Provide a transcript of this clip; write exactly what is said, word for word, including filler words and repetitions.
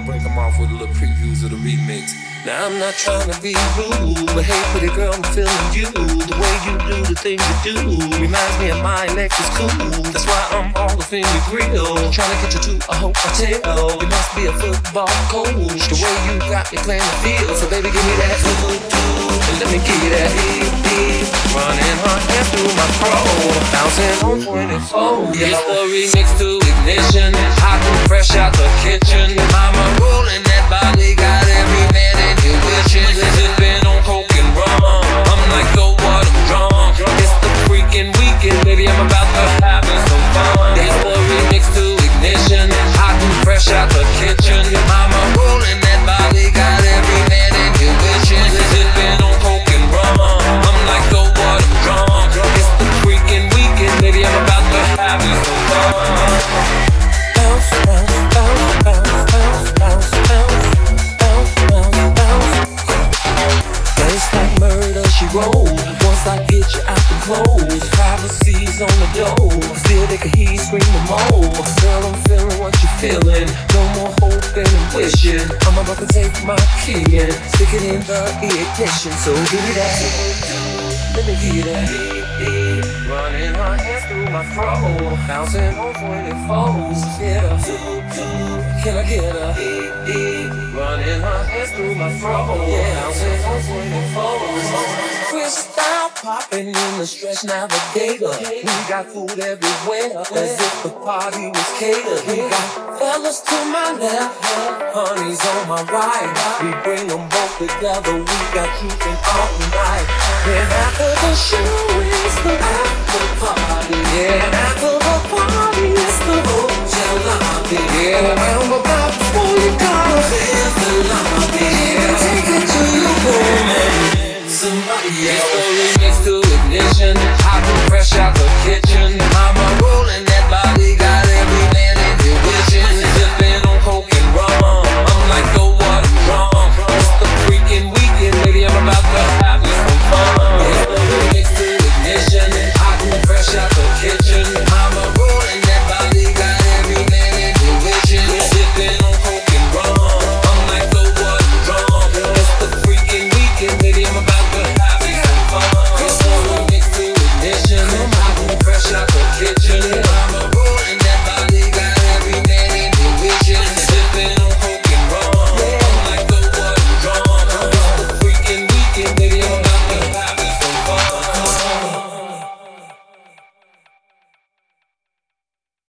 break them off with a little previews of the remix. Now I'm not trying to be rude, but hey pretty girl, I'm feeling you. The way you do the things you do reminds me of my Lexus cool. That's why I'm all up in your grill, trying to get you to a hotel. You must be a football coach, the way you got me playing the field. So baby, give me that ooh, ooh, and let me give you that beep, beep. Running her hands through my fro, bouncing on twenty-four. Yeah. It's the remix to Ignition, hot and fresh out the kitchen. Mama rolling that body, got every man in here wishing. Sipping on coke and rum, I'm like, so what, I'm drunk. It's the freaking weekend, baby, I'm about to have some fun. It's the remix to Ignition, hot and fresh out the kitchen. Mama rolling that body, got every man in here wishing. Sipping on coke and rum, I'm like, so what, I'm drunk. It's the freaking weekend, baby, I'm about to have some fun. Bounce, bounce, bounce, bounce, bounce, bounce, bounce, bounce, bounce. Taste like murder, she rolled. Once I get you out the clothes, privacy's on the door. Still they can hear you screaming more. Girl, I'm feeling what you're feeling. No more hoping and wishing. I'm about to take my key and stick it in the ignition. So give me that, let me give you that. Running her hands through my fro, bouncing on twenty-fours. Get her, can I get her? Running her hands through my fro, bouncing on twenty-fours. Crystal popping in the Stretch Navigator. We got food everywhere, as if the party was catered. We got fellas to my left, honeys on my right. We bring them both together, we got juicing all night. Then after the show is the after party. Yeah, after the party is the hotel lobby. Yeah, round about before you die.